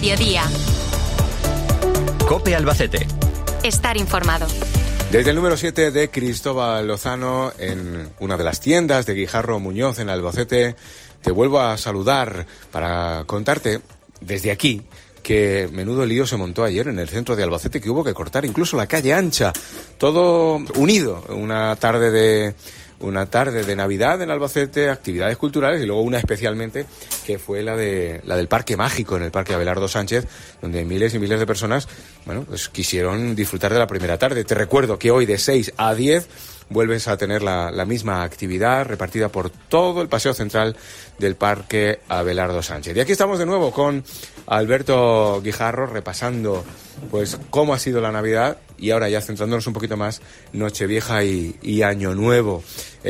mediodía. COPE Albacete. Estar informado. Desde el número 7 de Cristóbal Lozano, en una de las tiendas de Guijarro Muñoz en Albacete, te vuelvo a saludar para contarte desde aquí que menudo lío se montó ayer en el centro de Albacete, que hubo que cortar incluso la calle ancha, todo unido, una tarde de Navidad en Albacete, actividades culturales y luego una especialmente que fue la del Parque Mágico en el Parque Abelardo Sánchez, donde miles y miles de personas, pues quisieron disfrutar de la primera tarde. Te recuerdo que hoy de 6 a 10 vuelves a tener la misma actividad repartida por todo el paseo central del Parque Abelardo Sánchez. Y aquí estamos de nuevo con Alberto Guijarro repasando pues cómo ha sido la Navidad y ahora ya centrándonos un poquito más Nochevieja y Año Nuevo.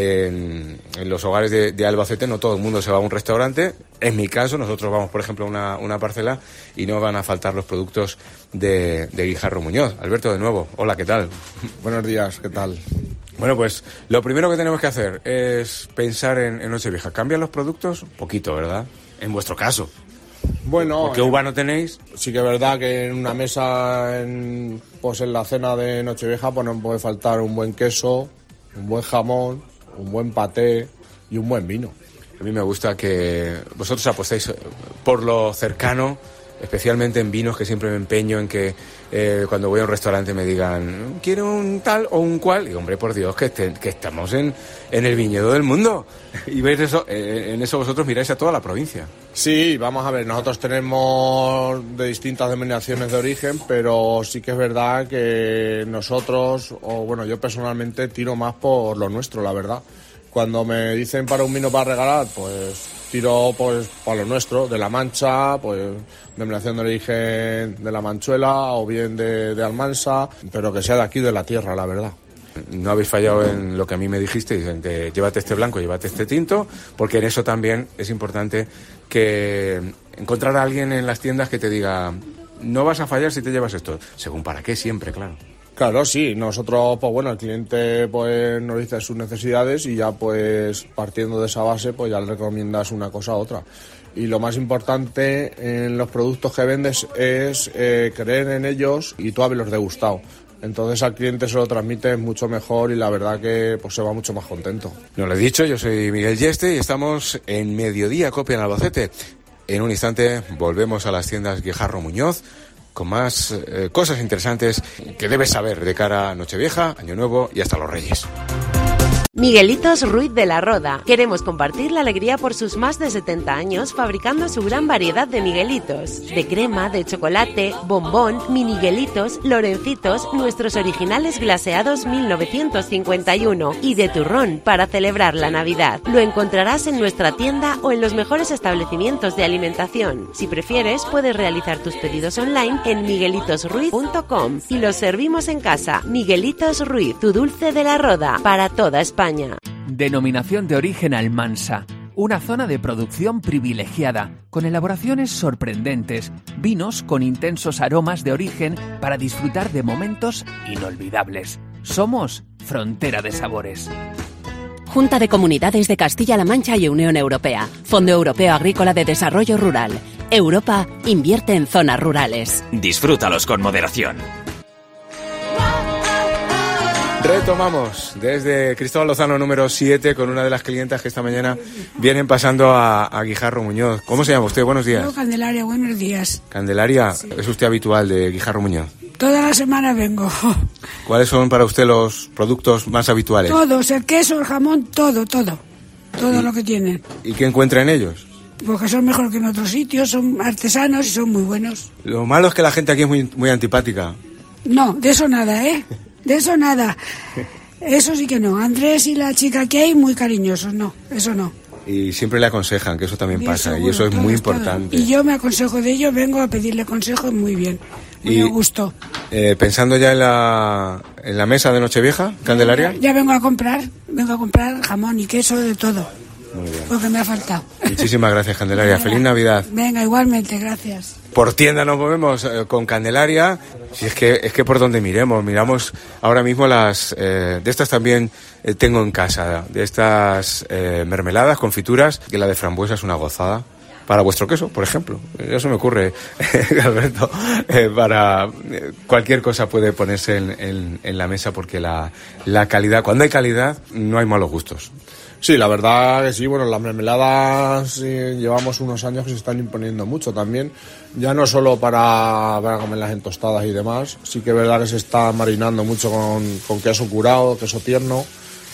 En los hogares de Albacete no todo el mundo se va a un restaurante. En mi caso, nosotros vamos, por ejemplo, a una parcela y no van a faltar los productos de Guijarro Muñoz. Alberto, de nuevo, hola, ¿qué tal? Buenos días, ¿qué tal? Bueno, pues lo primero que tenemos que hacer es pensar en Nochevieja. ¿Cambian los productos? Poquito, ¿verdad? En vuestro caso. Bueno, porque uva no tenéis. Sí que es verdad que en una mesa, en la cena de Nochevieja, pues no puede faltar un buen queso, un buen jamón, un buen paté y un buen vino. A mí me gusta que vosotros apostéis por lo cercano, especialmente en vinos, que siempre me empeño en que cuando voy a un restaurante me digan ¿quiero un tal o un cual? Y hombre, por Dios, que estamos en el viñedo del mundo. Y veis eso, en eso vosotros miráis a toda la provincia. Sí, vamos a ver, nosotros tenemos de distintas denominaciones de origen, pero sí que es verdad que nosotros, yo personalmente tiro más por lo nuestro, la verdad. Cuando me dicen para un vino para regalar, pues tiro pues para lo nuestro, de La Mancha, pues denominación de origen de La Manchuela o bien de Almansa, pero que sea de aquí, de la tierra, la verdad. No habéis fallado en lo que a mí me dijisteis, en que llévate este blanco, llévate este tinto, porque en eso también es importante que encontrar a alguien en las tiendas que te diga no vas a fallar si te llevas esto, según para qué siempre, claro. Claro, sí, nosotros, el cliente pues nos dice sus necesidades y ya pues partiendo de esa base pues ya le recomiendas una cosa a otra. Y lo más importante en los productos que vendes es creer en ellos y tú haberlos degustado. Entonces al cliente se lo transmites mucho mejor y la verdad que pues se va mucho más contento. No lo he dicho, yo soy Miguel Yeste y estamos en Mediodía COPE en Albacete. En un instante volvemos a las tiendas Guijarro Muñoz con más cosas interesantes que debes saber de cara a Nochevieja, Año Nuevo y hasta los Reyes. Miguelitos Ruiz de la Roda. Queremos compartir la alegría por sus más de 70 años fabricando su gran variedad de Miguelitos. De crema, de chocolate, bombón, miniguelitos, lorencitos, nuestros originales glaseados 1951 y de turrón para celebrar la Navidad. Lo encontrarás en nuestra tienda o en los mejores establecimientos de alimentación. Si prefieres, puedes realizar tus pedidos online en miguelitosruiz.com y los servimos en casa. Miguelitos Ruiz, tu dulce de la Roda, para toda España. Denominación de origen Almansa, una zona de producción privilegiada, con elaboraciones sorprendentes, vinos con intensos aromas de origen para disfrutar de momentos inolvidables. Somos Frontera de Sabores. Junta de Comunidades de Castilla-La Mancha y Unión Europea. Fondo Europeo Agrícola de Desarrollo Rural. Europa invierte en zonas rurales. Disfrútalos con moderación. Retomamos desde Cristóbal Lozano número 7 con una de las clientas que esta mañana vienen pasando a Guijarro Muñoz. ¿Cómo se llama usted? Buenos días. Yo, Candelaria, buenos días. Candelaria, sí. ¿Es usted habitual de Guijarro Muñoz? Toda la semana vengo. ¿Cuáles son para usted los productos más habituales? Todos, el queso, el jamón, todo lo que tienen. ¿Y qué encuentra en ellos? Porque son mejor que en otros sitios, son artesanos y son muy buenos. Lo malo es que la gente aquí es muy antipática. No, de eso nada, De eso nada. Eso sí que no. Andrés y la chica que hay, muy cariñosos. No, eso no. Y siempre le aconsejan, que eso también Bien, pasa, seguro, y eso es muy importante. Y yo me aconsejo de ello, vengo a pedirle consejo muy bien. Muy a gusto. Pensando ya en la mesa de Nochevieja, Candelaria. Ya vengo a comprar jamón y queso, de todo. Muy bien. Porque me ha faltado. Muchísimas gracias, Candelaria. Venga. Feliz Navidad. Venga, igualmente, gracias. Por tienda nos movemos con Candelaria. Si es que por donde miramos ahora mismo de estas también tengo en casa, de estas mermeladas, confituras, que la de frambuesa es una gozada. para vuestro queso, por ejemplo. Eso me ocurre, Alberto. Para cualquier cosa puede ponerse en la mesa, porque la calidad, cuando hay calidad, no hay malos gustos. Sí, la verdad que sí. Bueno, las mermeladas llevamos unos años que se están imponiendo mucho también. Ya no solo para comerlas en tostadas y demás. Sí que es verdad que se está marinando mucho con queso curado, queso tierno.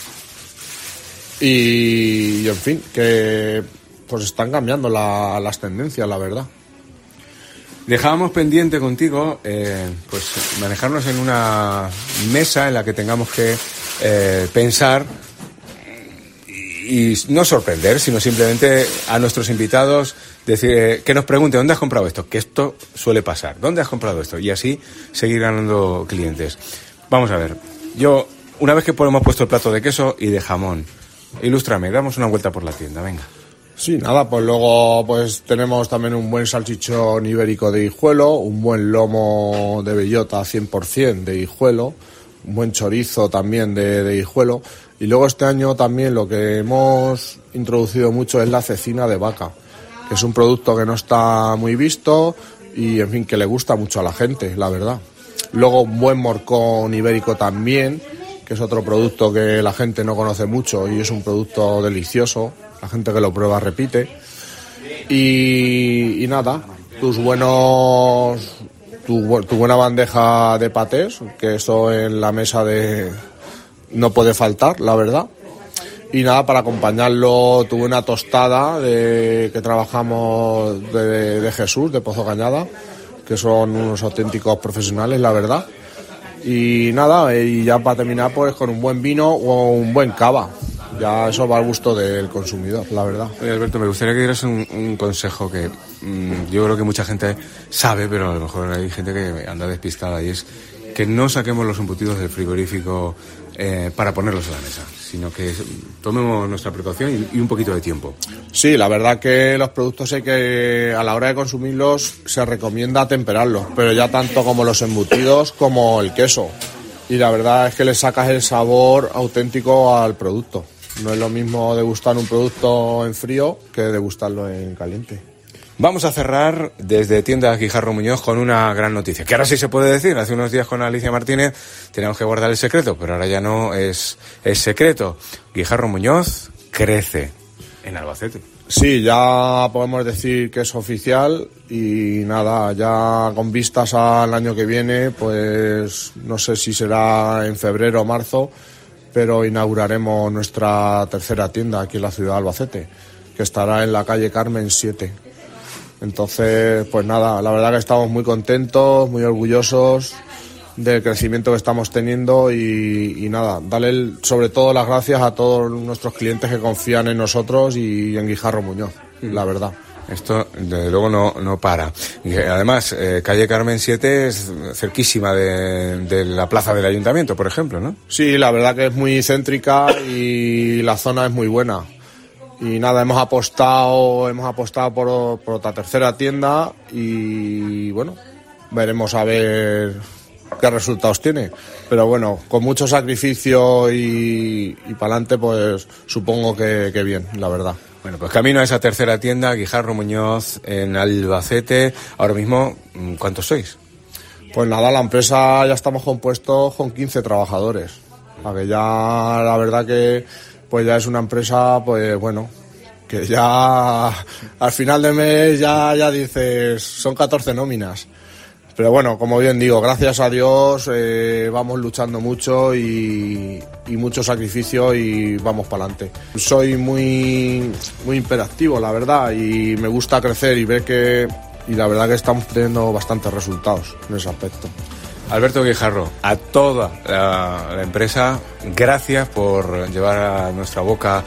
Y en fin, que pues están cambiando las tendencias, la verdad. Dejábamos pendiente contigo pues manejarnos en una mesa en la que tengamos que pensar y no sorprender, sino simplemente a nuestros invitados decir que nos pregunten ¿dónde has comprado esto? Que esto suele pasar. ¿Dónde has comprado esto? Y así seguir ganando clientes. Vamos a ver. Yo, una vez que hemos puesto el plato de queso y de jamón, ilústrame, damos una vuelta por la tienda, venga. Sí, nada, pues luego pues tenemos también un buen salchichón ibérico de Guijuelo, un buen lomo de bellota 100% de Guijuelo, un buen chorizo también de Guijuelo. Y luego este año también lo que hemos introducido mucho es la cecina de vaca, que es un producto que no está muy visto y, en fin, que le gusta mucho a la gente, la verdad. Luego un buen morcón ibérico también, que es otro producto que la gente no conoce mucho y es un producto delicioso. La gente que lo prueba repite. Y nada, tu buena bandeja de patés, que eso en la mesa no puede faltar, la verdad. Y nada, para acompañarlo, tu buena tostada que trabajamos de Jesús, de Pozo Cañada, que son unos auténticos profesionales, la verdad. Y nada, y ya para terminar, pues con un buen vino o un buen cava. Ya eso va al gusto del consumidor, la verdad. Oye, Alberto, me gustaría que dieras un consejo que yo creo que mucha gente sabe, pero a lo mejor hay gente que anda despistada, y es que no saquemos los embutidos del frigorífico para ponerlos en la mesa, sino que tomemos nuestra precaución y un poquito de tiempo. Sí, la verdad que los productos hay que, a la hora de consumirlos, se recomienda temperarlos, pero ya tanto como los embutidos como el queso. Y la verdad es que le sacas el sabor auténtico al producto. No es lo mismo degustar un producto en frío que degustarlo en caliente. Vamos a cerrar desde Tiendas Guijarro Muñoz con una gran noticia, que ahora sí se puede decir. Hace unos días con Alicia Martínez teníamos que guardar el secreto, pero ahora ya no es secreto. Guijarro Muñoz crece en Albacete. Sí, ya podemos decir que es oficial y nada, ya con vistas al año que viene, pues no sé si será en febrero o marzo, pero inauguraremos nuestra tercera tienda aquí en la ciudad de Albacete, que estará en la calle Carmen 7. Entonces, pues nada, la verdad que estamos muy contentos, muy orgullosos del crecimiento que estamos teniendo y nada, darle sobre todo las gracias a todos nuestros clientes que confían en nosotros y en Guijarro Muñoz, la verdad. Esto, desde luego, no para. Además, calle Carmen 7 es cerquísima de la plaza del Ayuntamiento, por ejemplo, ¿no? Sí, la verdad que es muy céntrica y la zona es muy buena. Y nada, hemos apostado por otra tercera tienda y bueno, veremos a ver qué resultados tiene. Pero bueno, con mucho sacrificio y para adelante, pues supongo que bien, la verdad. Bueno, pues camino a esa tercera tienda, Guijarro Muñoz, en Albacete. Ahora mismo, ¿cuántos sois? Pues nada, la empresa ya estamos compuestos con 15 trabajadores. Para que ya, la verdad que pues ya es una empresa, pues bueno, que ya al final de mes ya dices, son 14 nóminas. Pero bueno, como bien digo, gracias a Dios vamos luchando mucho y mucho sacrificio y vamos para adelante. Soy muy hiperactivo, la verdad, y me gusta crecer y ver y la verdad que estamos teniendo bastantes resultados en ese aspecto. Alberto Guijarro, a toda la empresa, gracias por llevar a nuestra boca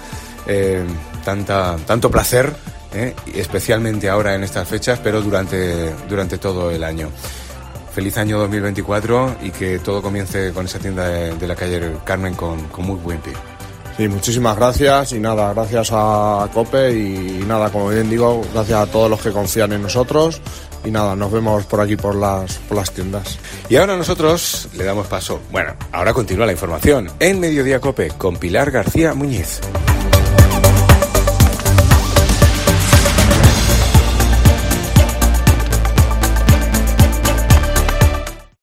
tanto placer, y especialmente ahora en estas fechas, pero durante todo el año. Feliz año 2024 y que todo comience con esa tienda de la calle Carmen con muy buen pie. Sí, muchísimas gracias y nada, gracias a COPE y nada, como bien digo, gracias a todos los que confían en nosotros y nada, nos vemos por aquí por las tiendas. Y ahora nosotros le damos paso. Bueno, ahora continúa la información en Mediodía COPE con Pilar García Muñiz.